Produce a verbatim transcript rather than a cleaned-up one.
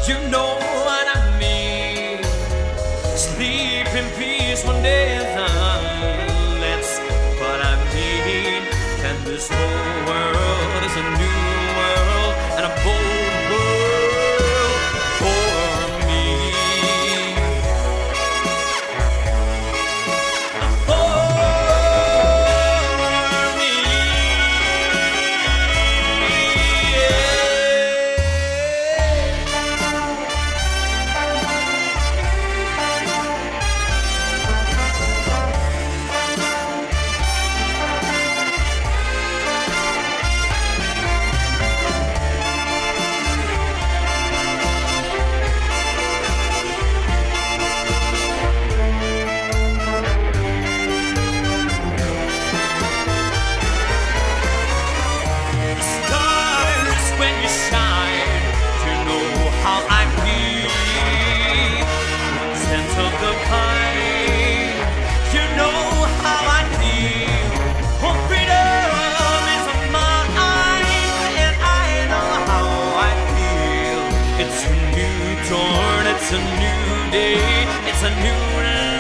You know what I mean. Sleep in peace one day and that's what I mean. And this whole world is a new world and a bold world for me. It's a new day, it's a new